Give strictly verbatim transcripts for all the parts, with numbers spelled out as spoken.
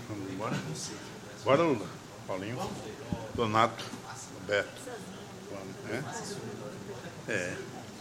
Vamos embora? Bora, Lula. Paulinho. Donato. Roberto. É? É.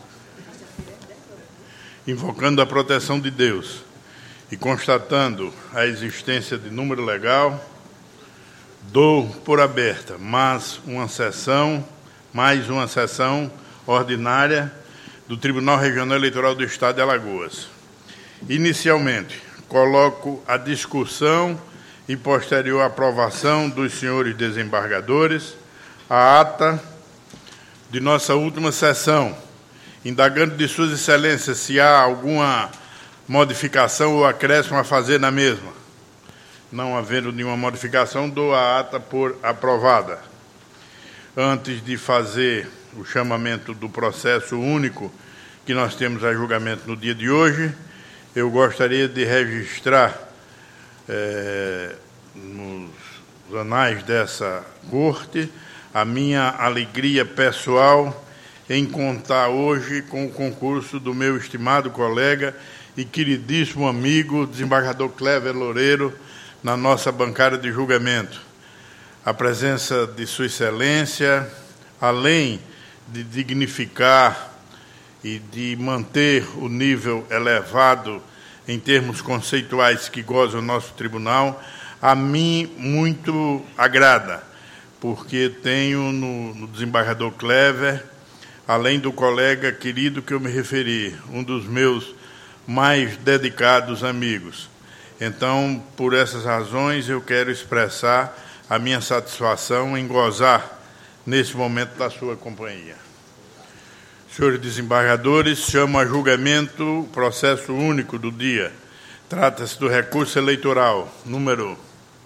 Invocando a proteção de Deus e constatando a existência de número legal, dou por aberta mais uma sessão, mais uma sessão ordinária do Tribunal Regional Eleitoral do Estado de Alagoas. Inicialmente, coloco a discussão e posterior aprovação dos senhores desembargadores a ata de nossa última sessão, indagando de suas excelências se há alguma modificação ou acréscimo a fazer na mesma. Não havendo nenhuma modificação, dou a ata por aprovada. Antes de fazer o chamamento do processo único que nós temos a julgamento no dia de hoje, eu gostaria de registrar é, nos anais dessa corte a minha alegria pessoal em contar hoje com o concurso do meu estimado colega e queridíssimo amigo, desembargador Clever Loureiro, na nossa bancada de julgamento. A presença de Sua Excelência, além de dignificar e de manter o nível elevado em termos conceituais que goza o nosso tribunal, a mim muito agrada, porque tenho no, no desembargador Clever, além do colega querido que eu me referi, um dos meus mais dedicados amigos. Então, por essas razões, eu quero expressar a minha satisfação em gozar, nesse momento, da sua companhia. Senhores desembargadores, chamo a julgamento o processo único do dia. Trata-se do recurso eleitoral, número...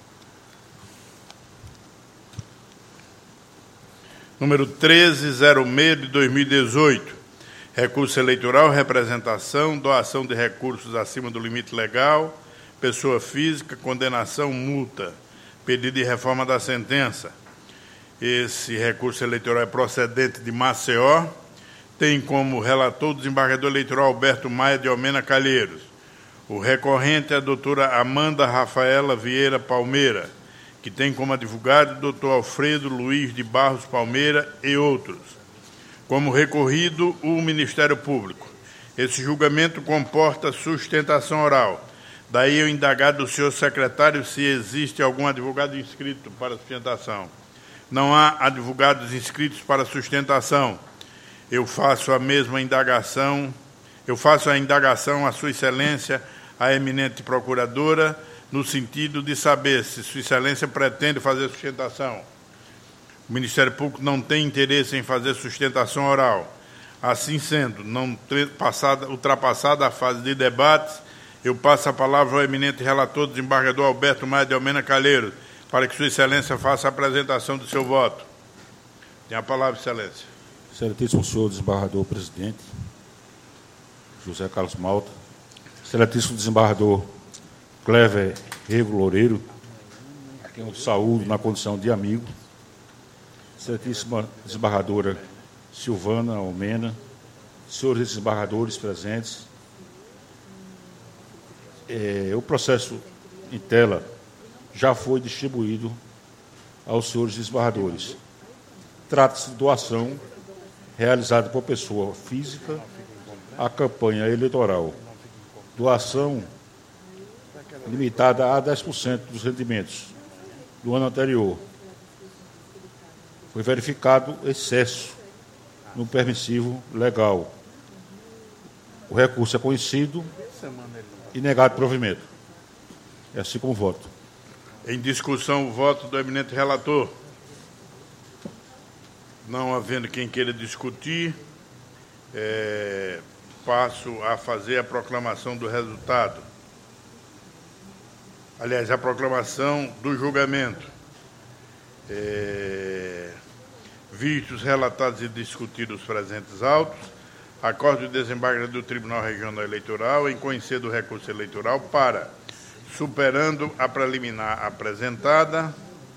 Número treze zero seis de dois mil e dezoito. Recurso eleitoral, representação, doação de recursos acima do limite legal, pessoa física, condenação, multa, pedido de reforma da sentença. Esse recurso eleitoral é procedente de Maceió, tem como relator o desembargador eleitoral Alberto Maia de Almena Calheiros. O recorrente é a doutora Amanda Rafaela Vieira Palmeira, que tem como advogado o doutor Alfredo Luiz de Barros Palmeira e outros. Como recorrido, o Ministério Público. Esse julgamento comporta sustentação oral. Daí eu indagar do senhor secretário se existe algum advogado inscrito para sustentação. Não há advogados inscritos para sustentação. Eu faço a mesma indagação, eu faço a indagação à Sua Excelência, a eminente procuradora, no sentido de saber se Sua Excelência pretende fazer sustentação. O Ministério Público não tem interesse em fazer sustentação oral. Assim sendo, não ter passada, ultrapassada a fase de debates, eu passo a palavra ao eminente relator, desembargador Alberto Maia de Almena Calheiros, para que Sua Excelência faça a apresentação do seu voto. Tem a palavra, Excelência. Excelentíssimo senhor desembargador presidente, José Carlos Malta, excelentíssimo desembargador Clever Rego Loureiro, a quem eu saúdo na condição de amigo, excelentíssima desembargadora Silvana Almena, senhores desembargadores presentes. É, o processo em tela já foi distribuído aos senhores desembargadores. Trata-se de doação realizada por pessoa física à campanha eleitoral. Doação limitada a dez por cento dos rendimentos do ano anterior. Foi verificado excesso no permissivo legal. O recurso é conhecido e negado provimento. É assim como voto. Em discussão, o voto do eminente relator. Não havendo quem queira discutir, é, passo a fazer a proclamação do resultado. Aliás, a proclamação do julgamento. É, vistos, relatados e discutidos os presentes autos, acordo de desembargador do Tribunal Regional Eleitoral em conhecer do recurso eleitoral para, superando a preliminar apresentada,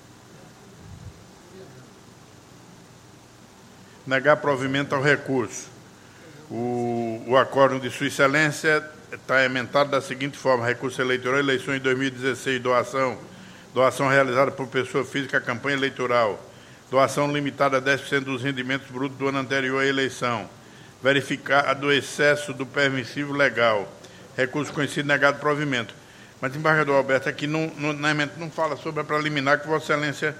negar provimento ao recurso. O, o acórdão de Sua Excelência está emendado da seguinte forma: recurso eleitoral, eleições de dois mil e dezesseis, doação doação realizada por pessoa física à campanha eleitoral, doação limitada a dez por cento dos rendimentos brutos do ano anterior à eleição, verificado o excesso do permissivo legal, recurso conhecido negado provimento. Mas, desembargador Alberto, aqui não, não, na emenda não fala sobre a preliminar que Vossa Excelência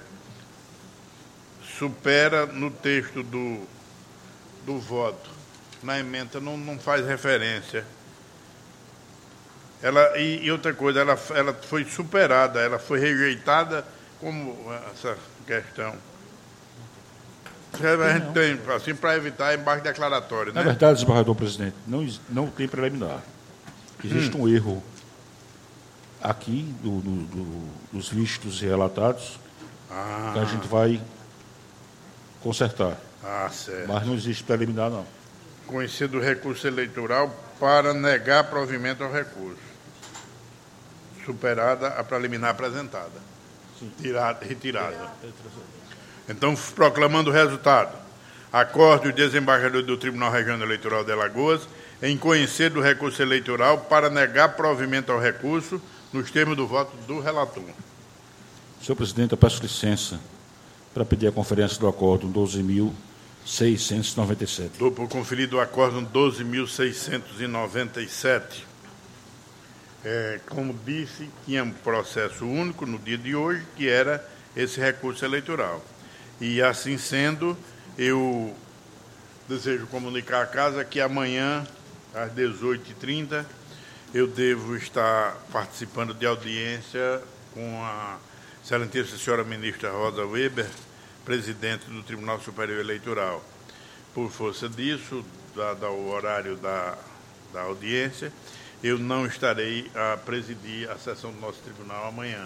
supera no texto do, do voto. Na emenda não, não faz referência. Ela, e, e outra coisa, ela, ela foi superada, ela foi rejeitada como essa questão. A gente tem, assim, para evitar embarque declaratório, Na né? verdade, desembargador presidente, não, não tem preliminar. Existe hum. um erro aqui do, do, do, dos vistos relatados ah. que a gente vai consertar. Ah, certo. Mas não existe preliminar, não. Conhecido o recurso eleitoral para negar provimento ao recurso. Superada a preliminar apresentada. Tirada, retirada. Então, proclamando o resultado. Acorde o desembargador do Tribunal Regional Eleitoral de Alagoas em conhecer do recurso eleitoral para negar provimento ao recurso nos termos do voto do relator. Senhor presidente, eu peço licença para pedir a conferência do acórdão doze mil seiscentos e noventa e sete. Dou por conferido o acórdão doze mil seiscentos e noventa e sete. É, como disse, tinha um processo único no dia de hoje, que era esse recurso eleitoral. E, assim sendo, eu desejo comunicar à Casa que amanhã, às dezoito e trinta, eu devo estar participando de audiência com a excelentíssima senhora ministra Rosa Weber, presidente do Tribunal Superior Eleitoral. Por força disso, dado o horário da, da audiência, eu não estarei a presidir a sessão do nosso tribunal amanhã.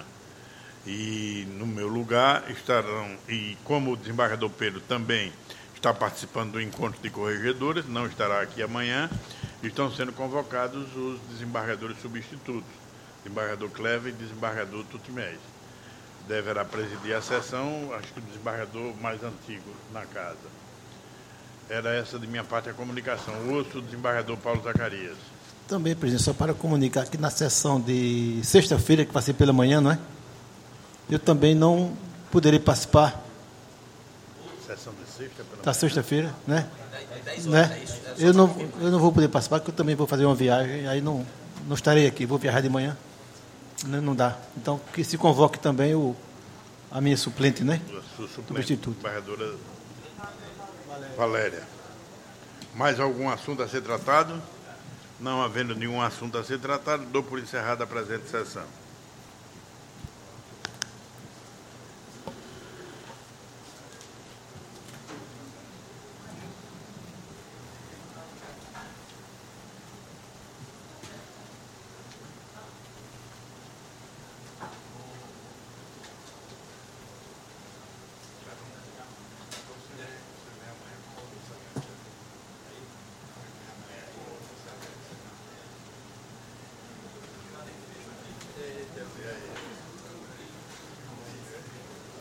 E, no meu lugar, estarão, e como o desembargador Pedro também está participando do encontro de corregedores, não estará aqui amanhã, estão sendo convocados os desembargadores substitutos, desembargador Clever e desembargador Tutimés. Deverá presidir a sessão, acho que o desembargador mais antigo na casa. Era essa de minha parte a comunicação. O outro, o desembargador Paulo Zacarias. Também, presidente, só para comunicar que na sessão de sexta-feira, que vai ser pela manhã, não é? Eu também não poderei participar. Sessão de sexta pela Da sexta-feira, né? né? Eu, não, eu não vou poder participar, porque eu também vou fazer uma viagem, aí não, não estarei aqui, vou viajar de manhã. Não, não dá. Então, que se convoque também o, a minha suplente, né? A sua suplente, desembargadora Valéria. Mais algum assunto a ser tratado? Não havendo nenhum assunto a ser tratado, dou por encerrada a presente sessão. Yeah, yeah.